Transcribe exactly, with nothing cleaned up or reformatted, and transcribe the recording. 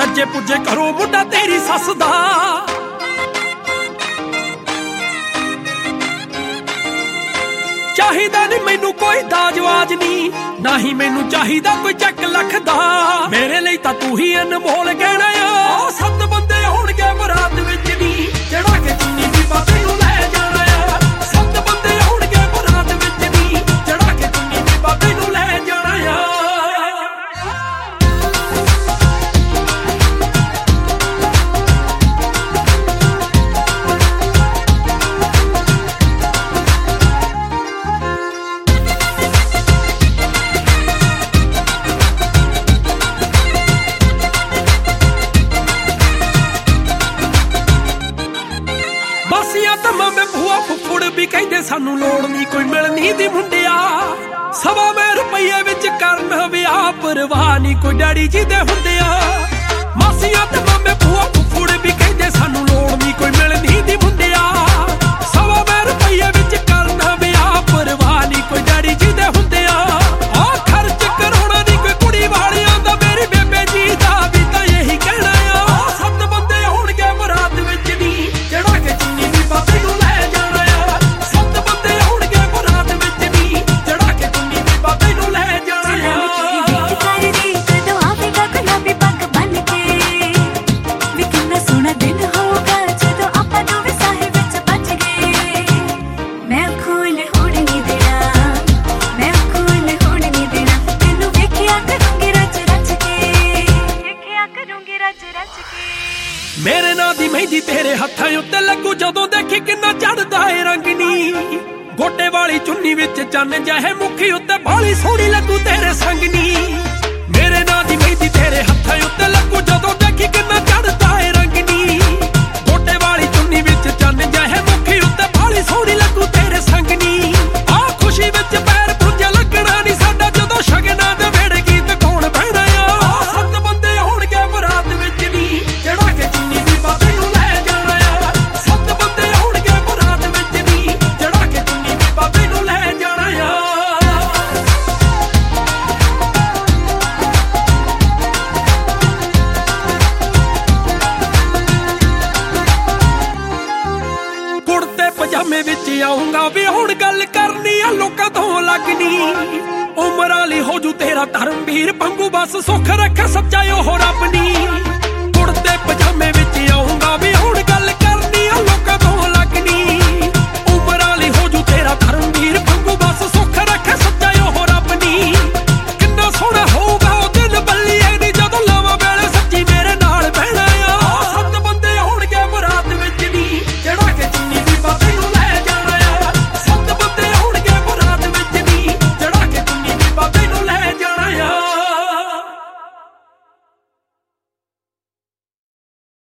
ਭੱਜੇ ਪੁੱਜੇ ਘਰੋਂ ਮੁੰਡਾ ਤੇਰੀ ਸੱਸ ਦਾ। ਚਾਹੀਦਾ ਨੀ ਮੈਨੂੰ ਕੋਈ ਦਾਜਵਾਜ ਨੀ, ਨਾ ਹੀ ਮੈਨੂੰ ਚਾਹੀਦਾ ਕੋਈ ਚੱਕ ਲੱਖ ਦਾ। ਮੇਰੇ ਲਈ ਤਾਂ ਤੂੰ ਹੀ ਅਨਮੋਲ ਗਹਿਣਾ ਆ। ਸੱਤ ਬੰਦੇ ਹੋਣਗੇ ਬਰਾਤ ਵਿੱਚ ਨੀ, ਚੜਾ ਕੇ ਚੁੰਨੀ ਦੀ ਬਾਬੇ ਨੂੰ ਲੈ ਜਾਣਾ ਆ। ਸੱਤ ਬੰਦੇ ਹੋਣਗੇ ਬਰਾਤ ਵਿੱਚ ਨੀ, ਚੜਾ ਕੇ ਚੁੰਨੀ ਦੀ ਬਾਬੇ ਨੂੰ ਲੈ ਜਾਣਾ ਆ। ਮਾਸੀਆਂ ਤਾਂ ਮਾਮੇ ਭੂਆ ਫੁੱਫੜ ਵੀ ਕਹਿੰਦੇ ਸਾਨੂੰ ਲੋੜ ਨਹੀਂ ਕੋਈ ਮਿਲਣੀ ਦੀ ਮੁੰਡਿਆ। ਸਵਾ ਮੈਂ ਰੁਪਈਏ ਵਿੱਚ ਕਰਨ ਵਿਆਹ, ਪਰਵਾਹ ਨਹੀਂ ਕੋਈ ਡੈਡੀ ਜੀ ਦੇ ਹੁੰਦਿਆ। ਮਾਸੀਆਂ ਤੇ ਮਾਮੇ ਭੂਆ ਫੁੱਫੜ ਵੀ ਕਹਿੰਦੇ ਸਾਨੂੰ ਲੋੜ ਨਹੀਂ ਕੋਈ ਮਿਲਣੀ ਦੀ ਮੁੰਡਿਆ। ਸਵਾ ਮੈਂ ਰੁਪਈਏ ਵਿੱਚ ਕਰਨ ਵਿਆਹ, ਪਰਵਾਹ ਨਹੀਂ ਕੋਈ ਡੈਡੀ ਜੀ ਦੇ ਹੁੰਦਿਆ। ਆਹ ਖਰਚ ਕਰਾਉਣਾ ਨਹੀਂ ਕੋਈ ਕੁੜੀ ਵਾਲਿਆਂ ਦਾ, ਮੇਰੀ ਬੇਬੇ ਜੀ ਦਾ ਵੀ ਤਾਂ ਇਹੀ ਕਹਿਣਾ ਆ। ਸੱਤ ਬੰਦੇ ਹੋਣਗੇ ਬਰਾਤ ਵਿੱਚ ਨੀ, ਚੜਾ ਕੇ ਚੁੰਨੀ ਦੀ ਬਾਬੇ ਨੂੰ ਲੈ ਜਾਣਾ ਆ। ਸੱਤ ਬੰਦੇ ਹੋਣਗੇ ਬਰਾਤ ਵਿੱਚ ਨੀ, ਚੜਾ ਕੇ ਚੁੰਨੀ ਦੀ ਬਾਬੇ ਨੂੰ ਲੈ ਜਾਣਾ ਆ। ਮੇਰੇ ਨਾਂ ਦੀ ਮਹਿੰਦੀ ਤੇਰੇ ਹੱਥਾਂ ਉੱਤੇ ਲੱਗੂ ਜਦੋਂ ਦੇਖੀ ਕਿੰਨਾ ਚੜਦਾ ਏ ਰੰਗ ਨੀ। ਗੋਟੇ ਵਾਲੀ ਚੁੰਨੀ ਵਿੱਚ ਚੰਨ ਜਿਹੇ ਮੁਖੀ ਉੱਤੇ ਬਾਲੀ ਸੋਹਣੀ ਲੱਗੂ ਤੇਰੇ ਸੰਗ ਨੀ। ਮੇਰੇ ਨਾਂ ਦੀ ਮਹਿੰਦੀ ਤੇਰੇ ਹੱਥਾਂ ਉੱਤੇ ਲੱਗੂ ਜਦੋਂ ਦੇਖੀ ਕਿੰਨਾ ਚੜਦਾ ਏ ਰੰਗ ਨੀ। ਗੋਟੇ ਵਾਲੀ ਚੁੰਨੀ ਵਿੱਚ ਚੰਨ ਜਿਹੇ ਮੁਖੀ ਉੱਤੇ ਬਾਲੀ ਸੋਹਣੀ ਲੱਗੂ ਤੇਰੇ ਸੰਗ ਨੀ। ਆਹ ਖੁਸ਼ੀ ਵਿੱਚ ਪੈਰ ਪੁੰਜੇ ਲੱਗਣਾ ਨੀ ਸਾਡਾ, ਜਦੋਂ ਸ਼ਗਨਾਂ ਦੇ ਵੇੜੇ ਗੀਤ ਕੌਣ ਬਹਿਣਾ ਆ। ਸੱਤ ਬੰਦੇ ਹੋਣਗੇ ਬਰਾਤ ਵਿੱਚ ਨੀ, ਚੜਾ ਕੇ ਚੁੰਨੀ ਦੀ ਬਾਬੇ ਨੂੰ ਲੈ ਜਾਣਾ ਆ। ਸੱਤ ਬੰਦੇ ਹੋਣਗੇ ਬਰਾਤ ਵਿੱਚ ਨੀ, ਚੜਾ ਕੇ ਚੁੰਨੀ ਦੀ ਬਾਬੇ ਨੂੰ ਲੈ ਜਾਣਾ ਆ। ਕੁੜਤੇ ਪਜਾਮੇ ਵਿੱਚ ਆਉਂਗਾ ਵੀ ਹੁਣ ਗੱਲ ਕਰਨੀ ਆ ਲੋਕਾਂ ਤੋਂ ਲੱਗਣੀ। ਉਮਰ ਵਾਲੀ ਹੋ ਜੂ ਤੇਰਾ ਧਰਮਵੀਰ ਪੰਗੂ, ਬਸ ਸੁੱਖ ਰੱਖੇ ਸੱਚਾ ਉਹ ਰੱਬ ਨੀ। ਕੁੜਤੇ ਪਜਾਮੇ